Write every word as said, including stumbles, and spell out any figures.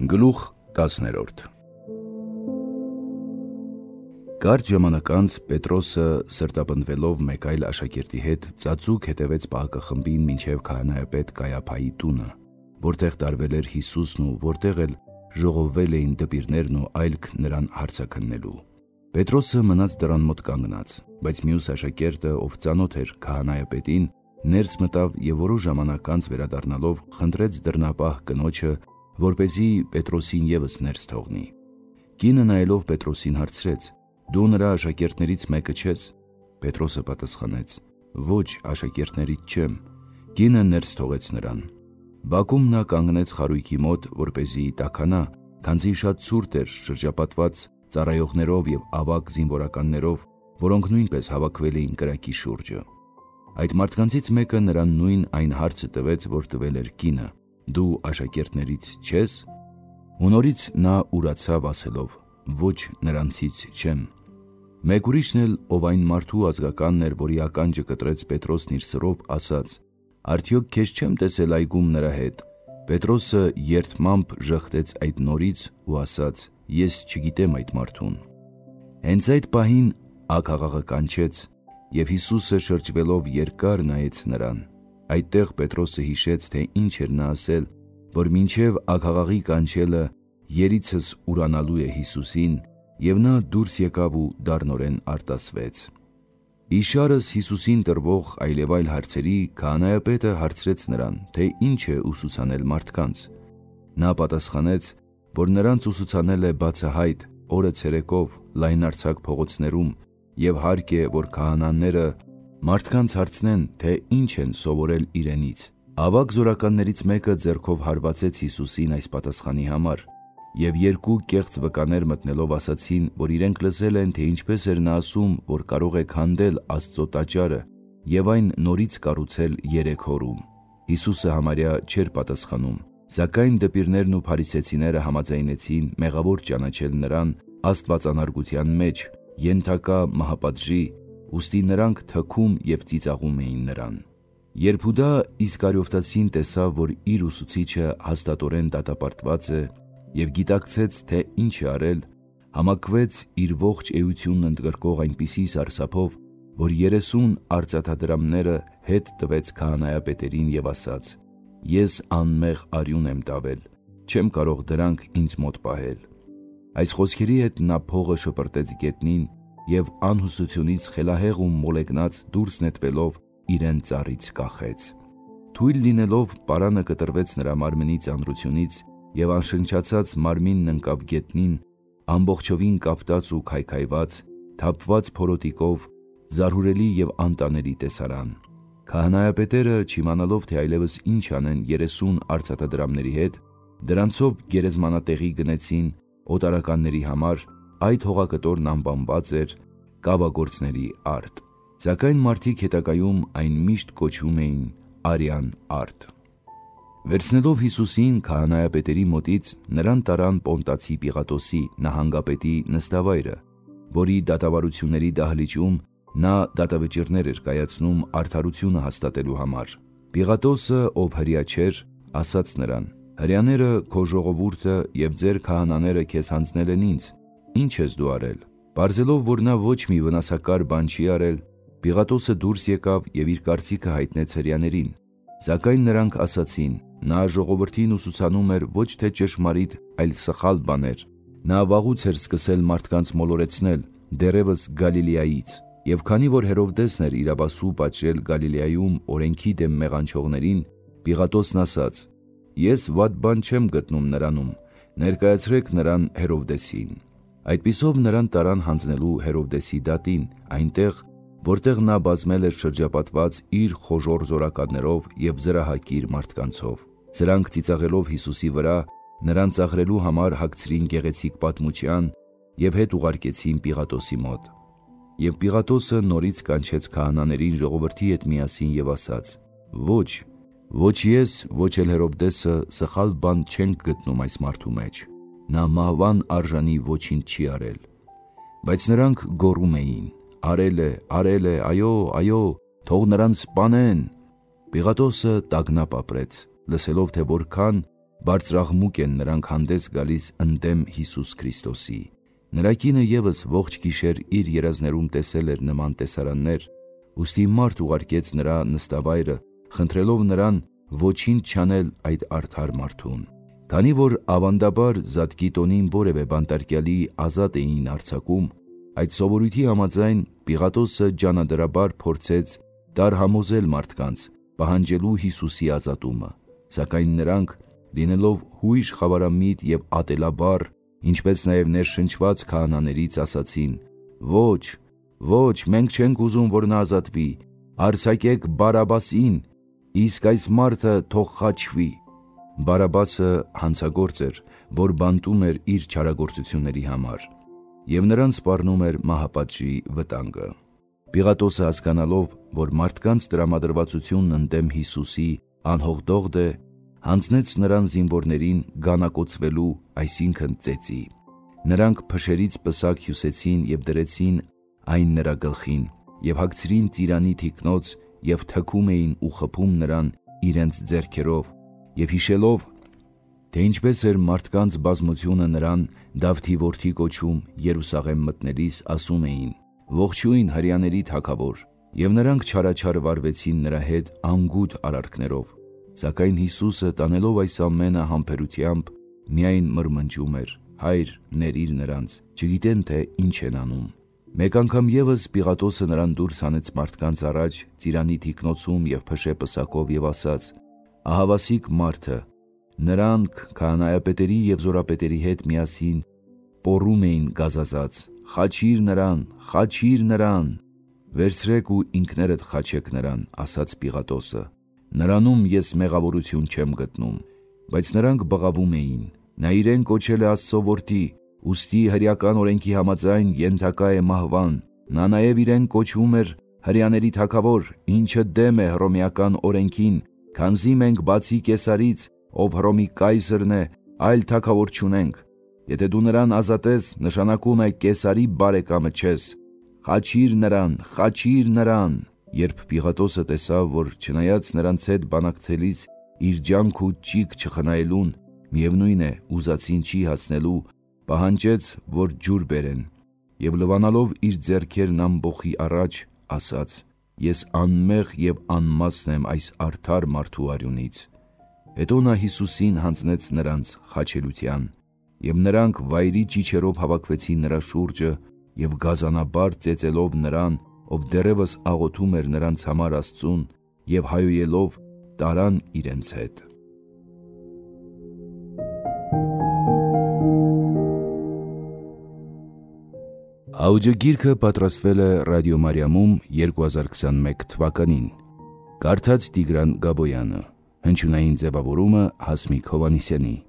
Գլուխ տասներորդ Կարճ ժամանակ անց Պետրոսը սրտապնդվելով մեկ այլ աշակերտի հետ ծածուկ հետևեց պահակախմբին մինչև քահանայապետ Կայափայի տունը, որտեղ տարվել էր Հիսուսն ու որտեղ էլ ժողովվել էին դպիրներն ու այլք նրան հարցաքննելու։ Պետրոսը մնաց դռան մոտ կանգնած, բայց մյուս աշակերտը, ով ծանոթ էր քահանայապետին, ներս մտավ և որոշ ժամանակ անց վերադառնալով խնդրեց դռնապահ կնոջը, որպեսզի Պետրոսին ևս ներս թողնի։ Կինը նայելով Պետրոսին հարցրեց. «Դու նրա աշակերտներից մեկը չես»։ Պետրոսը պատասխանեց. «Ոչ, աշակերտներից չեմ»։ Կինը ներս թողեց նրան։ Բակում նա կանգնեց խարույկի մոտ, որպեսզի տաքանա, քանզի շատ ցուրտ էր, շրջապատված ծառայողներով և ավագ զինվորականներով, որոնք նույնպես հավաքվել էին կրակի շուրջը։ Այդ մարդկանցից մեկը նրան նույն այն հարցը տվեց, որ տվել էր կինը. «Դու աշակերտներից չես»։ Ու նորից նա ուրացավ ասելով. «Ոչ, նրանցից չեմ»։ Մեկ ուրիշն էլ, ով այն մարդու ազգականն էր, որի ականջը կտրեց Պետրոսն իր սրով, ասաց. «Արդյոք քեզ չեմ տեսել այգում նրա հետ»։ Պետրոսը երդմամբ ժխտեց այդ նորից ու ասաց. «Ես չգիտեմ այդ մարդուն»։ Հենց այդ պահին աքաղաղը կանչեց, և Հիսուսը շրջվելով երկար նայեց նրան։ Այդտեղ Պետրոսը հիշեց, թե ինչ էր նա ասել, որ մինչև աքաղաղի կանչելը երիցս ուրանալու է Հիսուսին, և նա դուրս եկավ ու դառնորեն արտասվեց։ Իշարս Հիսուսին տրվող այլևայլ հարցերի քահանայապետը հարցրեց նրան, թե ինչ է ուսուցանել մարդկանց։ Նա պատասխանեց, որ նրանց ուսուցանել է բացահայտ, օրը ցերեկով, լայնարձակ փողոցներում, և հարկ է, որ քահանաները մարդկանց հարցնեն, թե ինչ են սովորել իրենից։ Ավագ զորականներից մեկը ձեռքով հարվածեց Հիսուսին այս պատասխանի համար, և երկու կեղծ վկաներ մտնելով ասացին, որ իրենք լսել են, թե ինչպես էր նա ասում, որ կարող է քանդել Աստծո տաճարը և այն նորից կառուցել երեք օրում։ Հիսուսը համարյա չէր պատասխանում, սակայն դպիրներն ու փարիսեցիները համաձայնեցին մեղավոր ճանաչել նրան աստվածանարգության մեջ, ենթակա մահապատժի, ուստի նրանք թքում և ծիծաղում էին նրան։ Երբ Հուդա Իսկարիովտացին տեսավ, որ իր ուսուցիչը հաստատորեն դատապարտված է և գիտակցեց, թե ինչ է արել, համակվեց իր ողջ էությունն ընդգրկող այնպիսի սարսափով, որ երեսուն արծաթադրամները հետ տվեց քահանայապետերին և ասաց. «Ես անմեղ արյուն եմ տավել, չեմ կարող դրանք ինձ մոտ պահել»։ Այս խոսքերի հետ նա փողը շպրտեց գետնին և անհուսությունից խելահեղ ու մոլեգնած դուրս նետվելով իրեն ծառից կախեց։ Թույլ լինելով պարանը կտրվեց նրա մարմնի ծանրությունից և անշնչացած մարմինն ընկավ գետնին, ամբողջովին կապտած ու քայքայված, թափված փորոտիկով, զարհուրելի և անտանելի տեսարան։ Քահանայապետերը, չիմանալով, թե այլևս ինչ անեն երեսուն արծաթադրամների հետ, դրանցով գերեզմանատեղի գնեցին օտարականների համար, այդ հողակտորն անվանված էր կավագործների արտ։ Սակայն մարդիկ հետագայում այն միշտ կոչում էին Արյան արտ։ Վերցնելով Հիսուսին քահանայապետերի մոտից, նրան տարան Պոնտացի Պիղատոսի նահանգապետի նստավայրը, որի դատավարությունների դահլիճում նա դատավճիռներ էր կայացնում արդարությունը հաստատելու համար։ Պիղատոսը, ով հրեա չէր, ասաց նրան. «Հրեաները քո ժողովուրդը և ձեր քահանաները քեզ հանձնել են ինձ, ի՞նչ ես դու արել»։ Պարզելով, որ նա ոչ մի վնասակար բան չի արել, Պիղատոսը դուրս եկավ և իր կարծիքը հայտնեց հրեաներին։ Սակայն նրանք ասացին. «Նա ժողովրդին ուսուցանում էր ոչ թե ճշմարիտ, այլ սխալ բաներ։ Նա վաղուց էր սկսել մարդկանց մոլորեցնել, դեռևս Գալիլեայից»։ Եվ քանի որ Հերովդեսն էր իրավասու պատժել Գալիլեայում օրենքի դեմ մեղանչողներին, Պիղատոսն ասաց. «Ես վատ բան չեմ գտնում նրանում, ներկայացրեք նրան Հերովդեսին»։ Այդպիսով նրան տարան հանձնելու Հերովդեսի դատին, այնտեղ, որտեղ նա բազմել էր շրջապատված իր խոժոռ զորականներով և զրահակիր մարդկանցով։ Սրանք ծիծաղելով Հիսուսի վրա, նրան ծաղրելու համար հագցրին գեղեցիկ պատմության և հետ ուղարկեցին Պիղատոսի մոտ։ Եվ Պիղատոսը նորից կանչեց քահանաներին ժողովրդի հետ միասին և ասաց. «Ոչ, ոչ ես, ոչ էլ Հերովդեսը սխալ բան չենք գտնում այս մարդու մեջ։ Նա մահվան արժանի ոչինչ չի արել»։ Բայց նրանք գոռում էին. «Արել է, արել է, այո, այո, թող նրան սպանեն»։ Պիղատոսը տագնապ ապրեց, լսելով, թե որքան Բարձրաղմուկ են նրանք հանդես գալիս ընդդեմ Հիսուս Քրիստոսի։ Նրա կինը ևս ողջ գիշեր իր երազներում տեսել էր նման տեսարաններ, ուստի մարդ ուղարկեց նրա նստավայրը, խնդրելով նրան ոչինչ չանել այդ արդար մարդուն։ Քանի որ ավանդաբար Զատկի տոնին որևէ բանտարկյալի ազատ էին արձակում, այդ սովորույթի համաձայն Պիղատոսը ջանադրաբար փորձեց տարհամոզել մարդկանց, պահանջելու Հիսուսի ազատումը, սակայն նրանք, լինելով հույժ խավարամիտ և ատելաբար, ինչպես նաև ներշնչված քահանաներից ասացին. «Ոչ, ոչ, մենք չենք ուզում, որ նա ազատվի, արձակեք Բարաբասին, իսկ այս մարդը թող խաչվի»։ Բարաբասը հանցագործ էր, որ բանտում էր իր չարագործությունների համար, և նրան սպառնում էր մահապատժի վտանգը։ Պիղատոսը հասկանալով, որ մարդկանց տրամադրվածությունն ընդդեմ Հիսուսի անհողդողդ է, հանձնեց նրան զինվորներին գանակոծվելու, այսինքն ծեծի։ Նրանք փշերից պսակ հյուսեցին և դրեցին այն նրա գլխին, և հագցրին ծիրանի թիկնոց և թքում էին ու խփում նրան իրենց ձեռքերով, և հիշելով, թե ինչպես էր մարդկանց բազմությունը նրան Դավթի որդի կոչում Երուսաղեմ մտնելիս, ասում էին. «Ողջույն հրեաների թագավոր», և նրանք չարաչար վարվեցին նրա հետ անգութ արարքներով։ Սակայն Հիսուսը, տանելով այս ամենը համբերությամբ, միայն մրմնջում էր. «Հայր, ներիր նրանց, չգիտեն, թե ինչ են անում»։ Մեկ անգամ ևս Պիղատոսը նրան դուրս հանեց մարդկանց առաջ ծիրանի թիկնոցում և փշե պսակով և ասաց. «Ահավասիկ մարդը»։ Նրանք քահանայապետերի և զորապետերի հետ միասին պոռում էին գազազած. «Խաչիր նրան, խաչիր նրան»։ «Վերցրեք ու ինքներդ խաչեք նրան», ասաց Պիղատոսը։ «Նրանում ես մեղավորություն չեմ գտնում»։ Բայց նրանք բղավում էին. «Նա իրեն կոչել է Աստծո որդի, ուստի հրեական օրենքի համաձայն ենթակա է մահվան։ Նա նաև իրեն կոչում էր հրեաների թագավոր, ինչը դեմ է հռոմեական օրենքին, քանզի մենք բացի Կեսարից, ով Հռոմի կայսրն է, այլ թագավոր չունենք։ Եթե դու նրան ազատես, նշանակում է Կեսարի բարեկամը չես։ Խաչիր նրան, խաչիր նրան»։ Երբ Պիղատոսը տեսավ, որ չնայած նրանց հետ բանակցելիս իր ջանք ու ճիգ չխնայելուն, միևնույն է, ուզածին չի հասնելու, պահանջեց, որ ջուր բերեն, և լվանալով իր ձեռքերն ամբոխի առաջ, ասաց. «Ես անմեղ և անմասն եմ այս արդար մարդու արյունից»։ Հետո նա Հիսուսին հանձնեց նրանց խաչելության, և նրանք վայրի ճիչերով հավաքվեցին նրա շուրջը և գազանաբար ծեծելով նրան, ով դեռևս աղոթում էր նրանց համար Աստծուն, և հայոյելով, տարան իրենց հետ։ Աուդիոգիրքը պատրաստվել է Ռադիո Մարիամում երկու հազար քսաներեք թվականին։ Կարդաց Տիգրան Գաբոյանը։ Հնչյունային ձևավորումը Հասմիկ Հովհաննիսյանի։